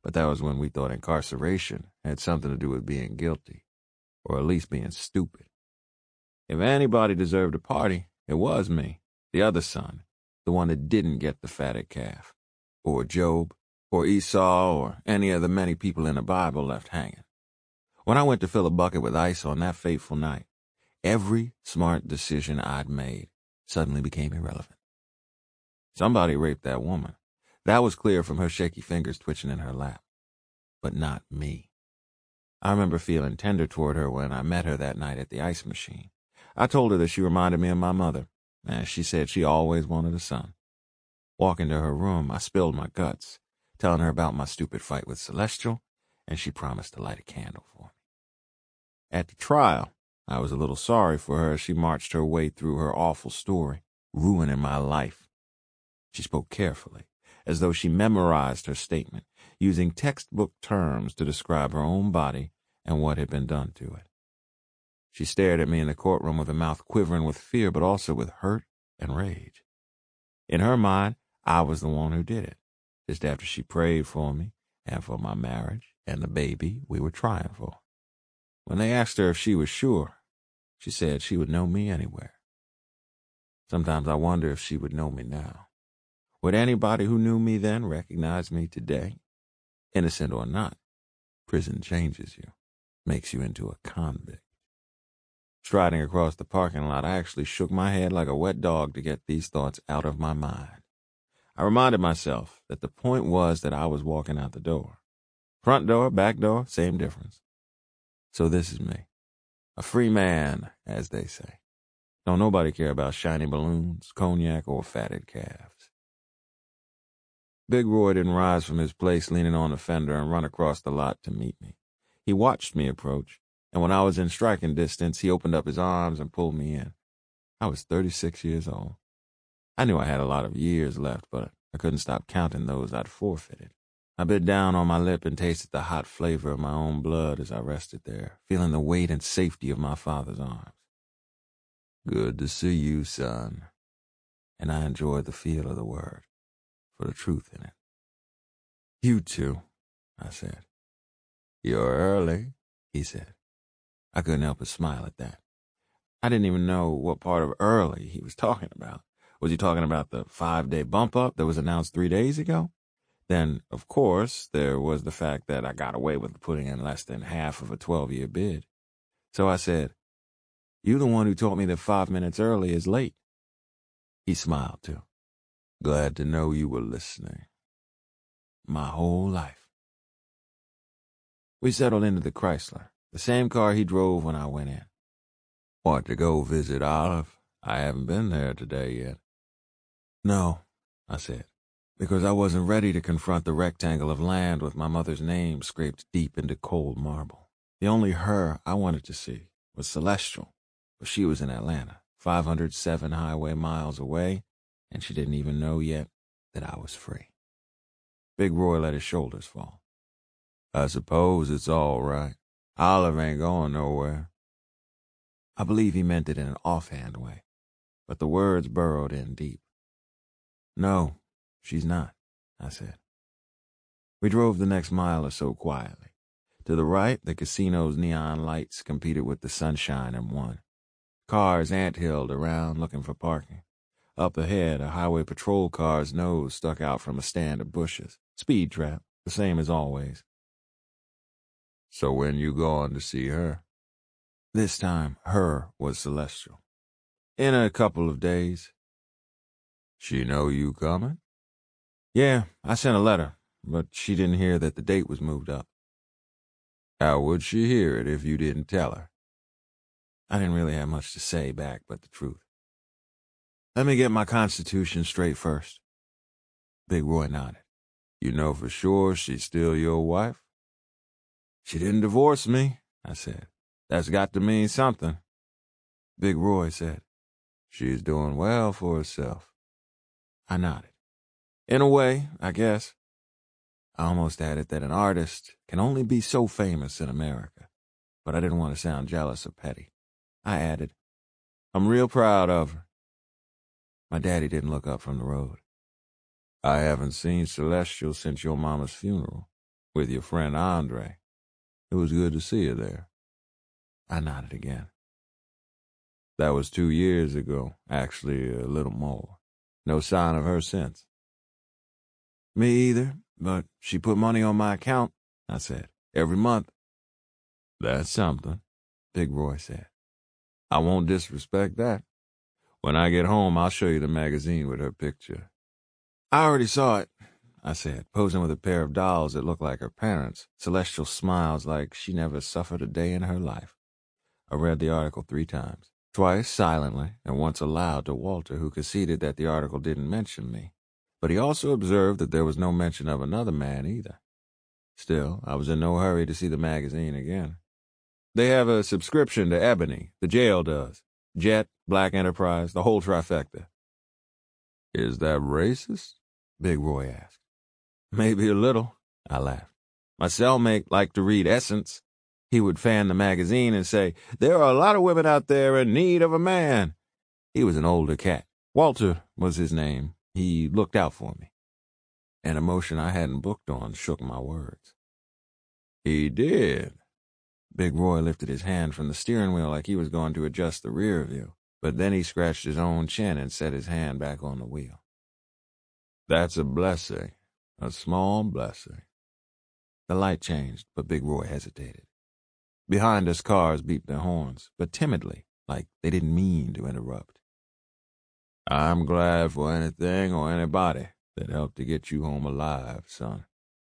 But that was when we thought incarceration had something to do with being guilty, or at least being stupid. If anybody deserved a party, it was me, the other son, the one that didn't get the fatted calf, or Job, or Esau, or any of the many people in the Bible left hanging. When I went to fill a bucket with ice on that fateful night, every smart decision I'd made suddenly became irrelevant. Somebody raped that woman. That was clear from her shaky fingers twitching in her lap. But not me. I remember feeling tender toward her when I met her that night at the ice machine. I told her that she reminded me of my mother, and she said she always wanted a son. Walking to her room, I spilled my guts, telling her about my stupid fight with Celestial, and she promised to light a candle for me. At the trial, I was a little sorry for her as she marched her way through her awful story, ruining my life. She spoke carefully, as though she memorized her statement, using textbook terms to describe her own body and what had been done to it. She stared at me in the courtroom with her mouth quivering with fear, but also with hurt and rage. In her mind, I was the one who did it, just after she prayed for me and for my marriage and the baby we were trying for. When they asked her if she was sure, she said she would know me anywhere. Sometimes I wonder if she would know me now. Would anybody who knew me then recognize me today? Innocent or not, prison changes you, makes you into a convict. Striding across the parking lot, I actually shook my head like a wet dog to get these thoughts out of my mind. I reminded myself that the point was that I was walking out the door. Front door, back door, same difference. So this is me. A free man, as they say. Don't nobody care about shiny balloons, cognac, or fatted calves. Big Roy didn't rise from his place leaning on the fender and run across the lot to meet me. He watched me approach, and when I was in striking distance, he opened up his arms and pulled me in. I was thirty-six years old. I knew I had a lot of years left, but I couldn't stop counting those I'd forfeited. I bit down on my lip and tasted the hot flavor of my own blood as I rested there, feeling the weight and safety of my father's arms. Good to see you, son. And I enjoyed the feel of the word, for the truth in it. You too, I said. You're early, he said. I couldn't help but smile at that. I didn't even know what part of early he was talking about. Was he talking about the five-day bump-up that was announced three days ago? Then, of course, there was the fact that I got away with putting in less than half of a twelve-year bid. So I said, "You're the one who taught me that five minutes early is late." He smiled, too. Glad to know you were listening. My whole life. We settled into the Chrysler, the same car he drove when I went in. Want to go visit Olive? I haven't been there today yet. No, I said, because I wasn't ready to confront the rectangle of land with my mother's name scraped deep into cold marble. The only her I wanted to see was Celestial, but she was in Atlanta, five hundred seven highway miles away, and she didn't even know yet that I was free. Big Roy let his shoulders fall. I suppose it's all right. Olive ain't going nowhere. I believe he meant it in an offhand way, but the words burrowed in deep. No, she's not, I said. We drove the next mile or so quietly. To the right, the casino's neon lights competed with the sunshine and won. Cars ant-hilled around looking for parking. Up ahead, a highway patrol car's nose stuck out from a stand of bushes. Speed trap, the same as always. So when you going to see her? This time, her was Celestial. In a couple of days. She know you coming? Yeah, I sent a letter, but she didn't hear that the date was moved up. How would she hear it if you didn't tell her? I didn't really have much to say back but the truth. Let me get my constitution straight first. Big Roy nodded. You know for sure she's still your wife? She didn't divorce me, I said. That's got to mean something. Big Roy said, she's doing well for herself. I nodded. In a way, I guess. I almost added that an artist can only be so famous in America, but I didn't want to sound jealous or petty. I added, I'm real proud of her. My daddy didn't look up from the road. I haven't seen Celestial since your mama's funeral. With your friend Andre. It was good to see you there. I nodded again. That was two years ago, actually a little more. No sign of her since. Me either, but she put money on my account, I said, every month. That's something, Big Roy said. I won't disrespect that. When I get home, I'll show you the magazine with her picture. I already saw it, I said, posing with a pair of dolls that looked like her parents, celestial smiles like she never suffered a day in her life. I read the article three times. Twice silently, and once aloud to Walter, who conceded that the article didn't mention me. But he also observed that there was no mention of another man either. Still, I was in no hurry to see the magazine again. They have a subscription to Ebony, the jail does. Jet, Black Enterprise, the whole trifecta. Is that racist? Big Roy asked. Maybe a little, I laughed. My cellmate liked to read Essence. He would fan the magazine and say, there are a lot of women out there in need of a man. He was an older cat. Walter was his name. He looked out for me. An emotion I hadn't booked on shook my words. He did. Big Roy lifted his hand from the steering wheel like he was going to adjust the rear view, but then he scratched his own chin and set his hand back on the wheel. That's a blessing, a small blessing. The light changed, but Big Roy hesitated. Behind us, cars beeped their horns, but timidly, like they didn't mean to interrupt. I'm glad for anything or anybody that helped to get you home alive, son.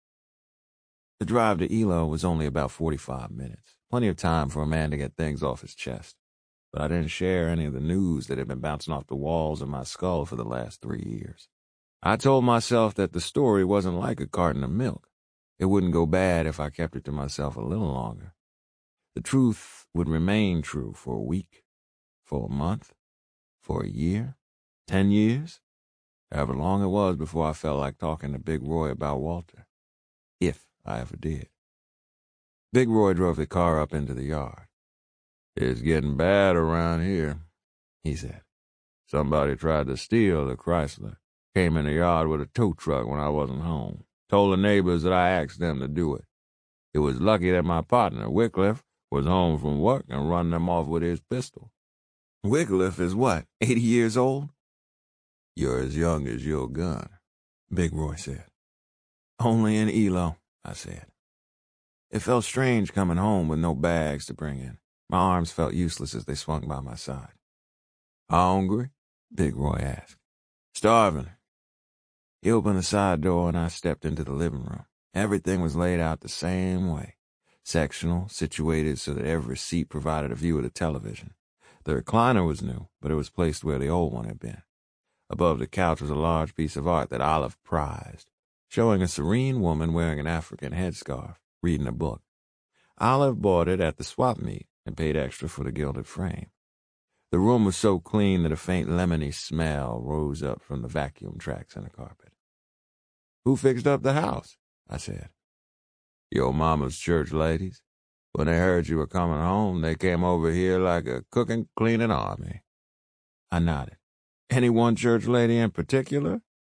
The drive to Elo was only about forty-five minutes, plenty of time for a man to get things off his chest. But I didn't share any of the news that had been bouncing off the walls of my skull for the last three years. I told myself that the story wasn't like a carton of milk. It wouldn't go bad if I kept it to myself a little longer. The truth would remain true for a week, for a month, for a year, ten years, however long it was before I felt like talking to Big Roy about Walter, if I ever did. Big Roy drove the car up into the yard. It's getting bad around here, he said. Somebody tried to steal the Chrysler, came in the yard with a tow truck when I wasn't home, told the neighbors that I asked them to do it. It was lucky that my partner, Wycliffe, was home from work and run them off with his pistol. Wycliffe is what, eighty years old? You're as young as your gun, Big Roy said. Only in Elo, I said. It felt strange coming home with no bags to bring in. My arms felt useless as they swung by my side. Hungry? Big Roy asked. Starving. He opened the side door and I stepped into the living room. Everything was laid out the same way. Sectional, situated so that every seat provided a view of the television. The recliner was new, but it was placed where the old one had been. Above the couch was a large piece of art that Olive prized, showing a serene woman wearing an African headscarf, reading a book. Olive bought it at the swap meet and paid extra for the gilded frame. The room was so clean that a faint lemony smell rose up from the vacuum tracks in the carpet. Who fixed up the house? I said. Your mama's church ladies. When they heard you were coming home, they came over here like a cooking, cleaning army. I nodded. Any one church lady in particular?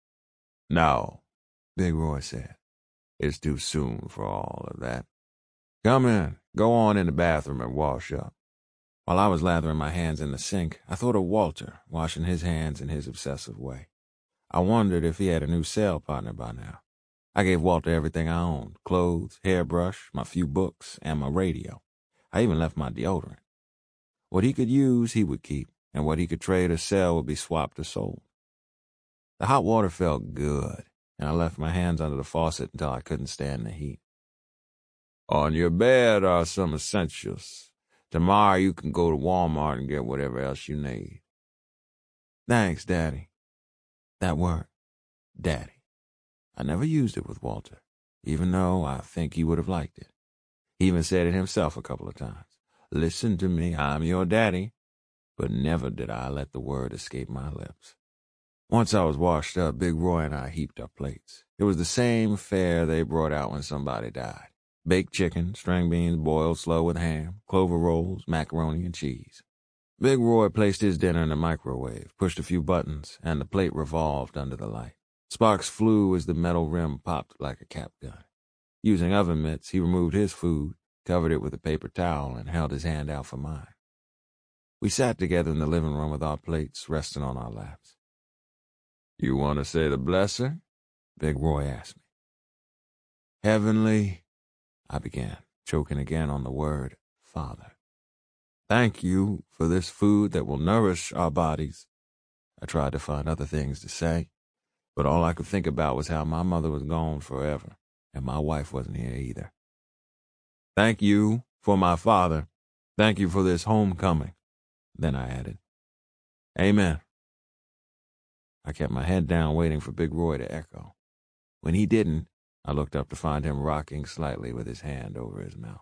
No, Big Roy said. It's too soon for all of that. Come in, go on in the bathroom and wash up. While I was lathering my hands in the sink, I thought of Walter washing his hands in his obsessive way. I wondered if he had a new cell partner by now. I gave Walter everything I owned, clothes, hairbrush, my few books, and my radio. I even left my deodorant. What he could use, he would keep, and what he could trade or sell would be swapped or sold. The hot water felt good, and I left my hands under the faucet until I couldn't stand the heat. On your bed are some essentials. Tomorrow you can go to Walmart and get whatever else you need. Thanks, Daddy. That word, Daddy. I never used it with Walter, even though I think he would have liked it. He even said it himself a couple of times. Listen to me, I'm your daddy. But never did I let the word escape my lips. Once I was washed up, Big Roy and I heaped up plates. It was the same fare they brought out when somebody died. Baked chicken, string beans boiled slow with ham, clover rolls, macaroni and cheese. Big Roy placed his dinner in the microwave, pushed a few buttons, and the plate revolved under the light. Sparks flew as the metal rim popped like a cap gun. Using oven mitts, he removed his food, covered it with a paper towel, and held his hand out for mine. We sat together in the living room with our plates resting on our laps. "You want to say the blessing?" Big Roy asked me. "Heavenly," I began, choking again on the word Father. "Thank you for this food that will nourish our bodies." I tried to find other things to say, but all I could think about was how my mother was gone forever, and my wife wasn't here either. "Thank you for my father. Thank you for this homecoming." Then I added, "Amen." I kept my head down, waiting for Big Roy to echo. When he didn't, I looked up to find him rocking slightly with his hand over his mouth.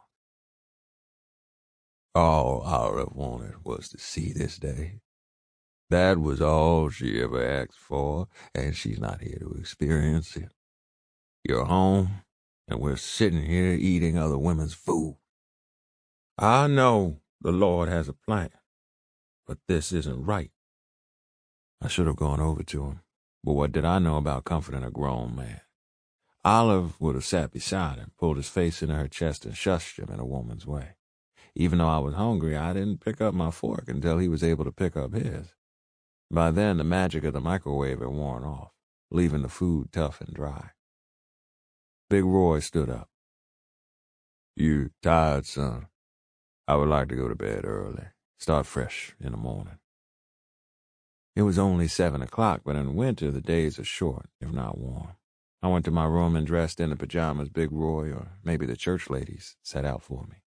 "All Aura wanted was to see this day. That was all she ever asked for, and she's not here to experience it. You're home, and we're sitting here eating other women's food. I know the Lord has a plan, but this isn't right." I should have gone over to him, but what did I know about comforting a grown man? Olive would have sat beside him, pulled his face into her chest, and shushed him in a woman's way. Even though I was hungry, I didn't pick up my fork until he was able to pick up his. By then, the magic of the microwave had worn off, leaving the food tough and dry. Big Roy stood up. "You tired, son? I would like to go to bed early, start fresh in the morning." It was only seven o'clock, but in winter the days are short, if not warm. I went to my room and dressed in the pajamas Big Roy, or maybe the church ladies, set out for me.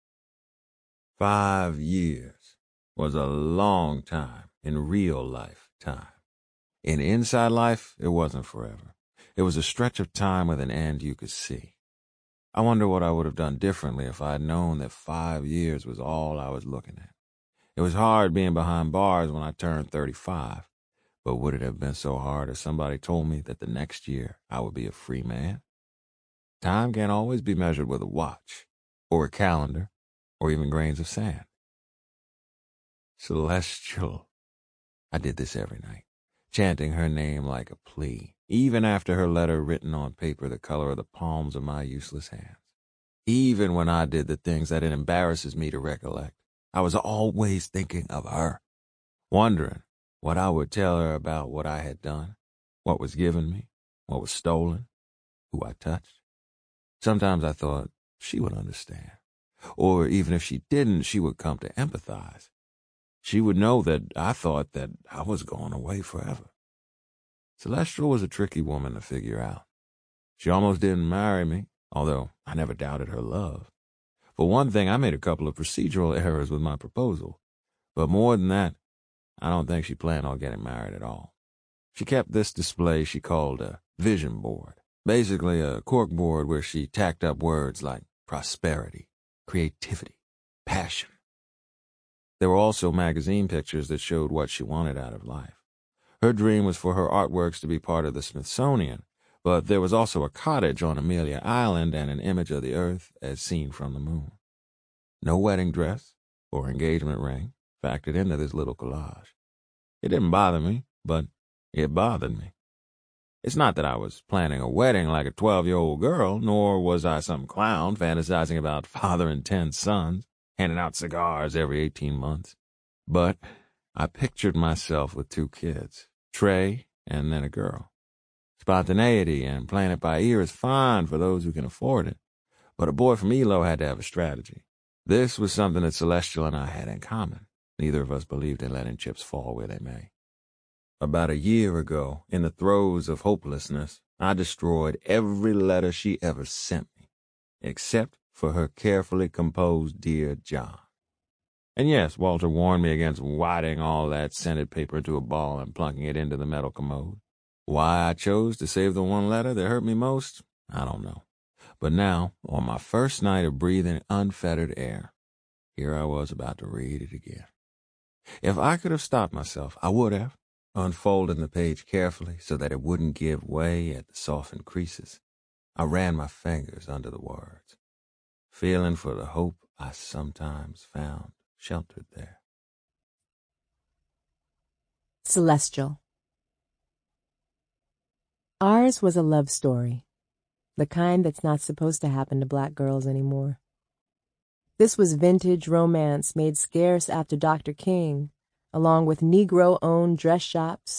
Five years was a long time in real life time. In inside life, it wasn't forever. It was a stretch of time with an end you could see. I wonder what I would have done differently if I had known that five years was all I was looking at. It was hard being behind bars when I turned thirty-five, but would it have been so hard if somebody told me that the next year I would be a free man? Time can't always be measured with a watch, or a calendar, or even grains of sand. Celestial. I did this every night, chanting her name like a plea, even after her letter written on paper the color of the palms of my useless hands. Even when I did the things that it embarrasses me to recollect, I was always thinking of her, wondering what I would tell her about what I had done, what was given me, what was stolen, who I touched. Sometimes I thought she would understand, or even if she didn't, she would come to empathize. She would know that I thought that I was going away forever. Celestial was a tricky woman to figure out. She almost didn't marry me, although I never doubted her love. For one thing, I made a couple of procedural errors with my proposal. But more than that, I don't think she planned on getting married at all. She kept this display she called a vision board, basically a cork board where she tacked up words like prosperity, creativity, passion. There were also magazine pictures that showed what she wanted out of life. Her dream was for her artworks to be part of the Smithsonian, but there was also a cottage on Amelia Island and an image of the Earth as seen from the moon. No wedding dress or engagement ring factored into this little collage. It didn't bother me, but it bothered me. It's not that I was planning a wedding like a twelve-year-old girl, nor was I some clown fantasizing about father and ten sons, handing out cigars every eighteen months. But I pictured myself with two kids, Trey and then a girl. Spontaneity and playing it by ear is fine for those who can afford it, but a boy from E L O had to have a strategy. This was something that Celestial and I had in common. Neither of us believed in letting chips fall where they may. About a year ago, in the throes of hopelessness, I destroyed every letter she ever sent me, except for her carefully composed Dear John. And yes, Walter warned me against wadding all that scented paper into a ball and plunking it into the metal commode. Why I chose to save the one letter that hurt me most, I don't know. But now, on my first night of breathing unfettered air, here I was about to read it again. If I could have stopped myself, I would have, unfolding the page carefully so that it wouldn't give way at the softened creases. I ran my fingers under the words, feeling for the hope I sometimes found sheltered there. Celestial. Ours was a love story. the kind that's not supposed to happen to black girls anymore. This was vintage romance made scarce after Doctor King, along with Negro-owned dress shops,